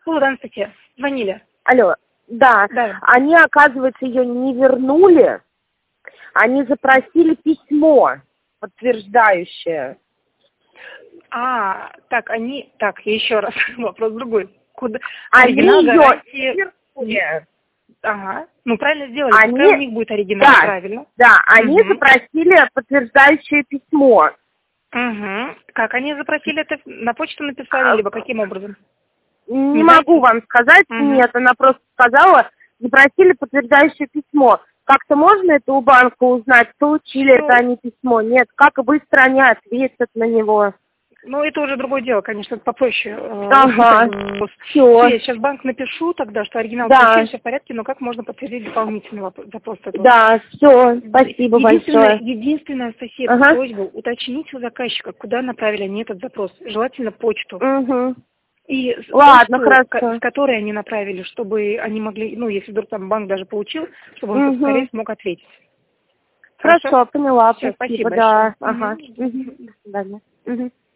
Здравствуйте. Звонили. Алло. Да. Они, оказывается, ее не вернули. Они запросили письмо, подтверждающее. Так, еще раз, вопрос другой. Куда? Они Оригинал ее гарантии... Ага, правильно сделали, пускай у них будет оригинал, да, правильно. Да, они запросили подтверждающее письмо. Как они запросили это? На почту написали, либо каким образом? Не могу вам сказать, нет, она просто сказала, запросили подтверждающее письмо. Как-то можно это у банка узнать, получили это они письмо? Нет, как быстро они ответят на него? Это уже другое дело, конечно, это попроще. Ага, все. Я сейчас в банк напишу тогда, что оригинал получили, все в порядке, но как можно подтвердить дополнительный запрос? Да, все, спасибо большое. Единственная, Анастасия, просьба уточнить у заказчика, куда направили они этот запрос. Желательно почту. И ладно, почту, хорошо. с которой они направили, чтобы они могли, если вдруг там банк даже получил, чтобы он поскорее смог ответить. Хорошо, поняла, Все, спасибо, большое. да. Ага. До свидания.